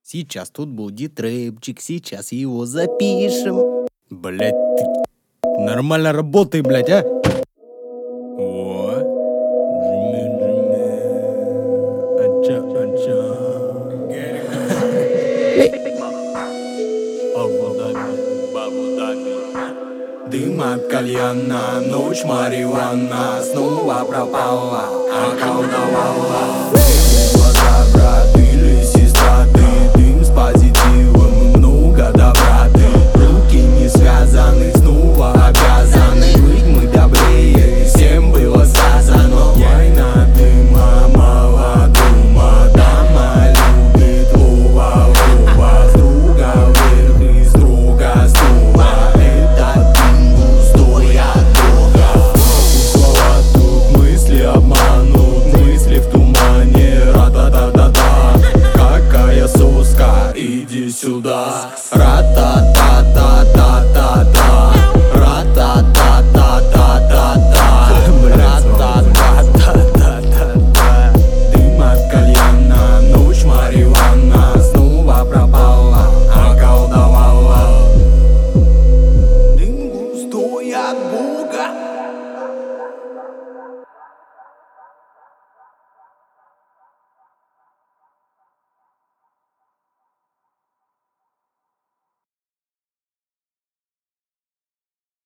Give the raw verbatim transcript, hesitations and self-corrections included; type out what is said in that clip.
Сейчас тут будет рэпчик, сейчас его запишем. Блять, ты нормально работай, блять, а? О, джиме, джиме, ача, ача. Дым от кальяна, ночь марихуана снова пропала, околдовала. Глаза, брат или сестра, ты дым с позитивом, много добра ты. Руки не связаны, снова обязаны быть мы добрее, всем было сказано. Война дыма, мало дума, дама любит ува, ува. Струга вверх и струга стула, это дым густой от Бога. Слова тут мысли обманут, мысли в тумане, ра-та-та-та-та. Какая соска, иди сюда, ра-та-та-та-та-та.